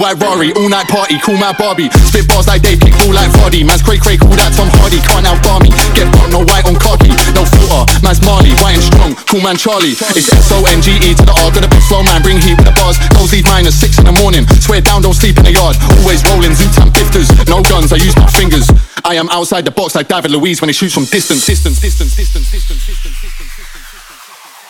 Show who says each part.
Speaker 1: white Rari, all night party, call my Barbie. Spit bars like Dave, kick ball like Vardy. Man's cray, call that Tom Hardy. Can't outbar me, get bumped, no white on khaki. No filter, man's Marley, white and strong, cool man Charlie. It's SONGE to the R, got a big flow man, bring heat with the bars. Goals leave mine at 6 in the morning, swear down, don't sleep in the yard. Always rolling, Zootam pifters, no guns, I use my fingers. I am outside the box like David Luiz when he shoots from distance.